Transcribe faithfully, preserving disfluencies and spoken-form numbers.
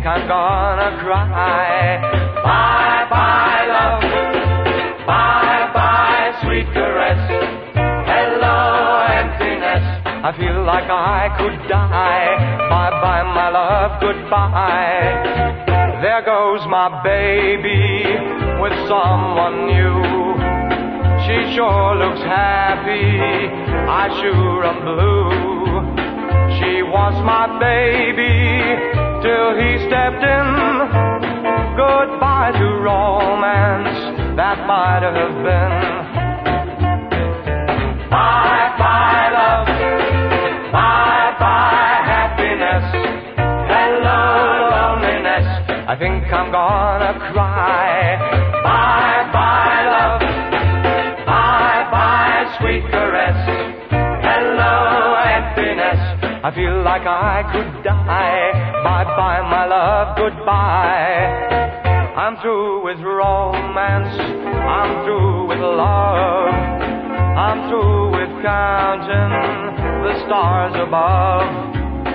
I'm gonna cry. Bye bye love, bye bye sweet caress. Hello emptiness, I feel like I could die. Bye bye my love, goodbye. There goes my baby with someone new. She sure looks happy, I sure am blue. She was my baby till he stepped in. Goodbye to romance that might have been. Bye bye love, bye bye happiness. Hello loneliness, I think I'm gonna cry. Bye bye love, bye bye sweet caress. Hello emptiness, I feel like I could die. Bye bye my love, goodbye. I'm through with romance, I'm through with love. I'm through with counting the stars above.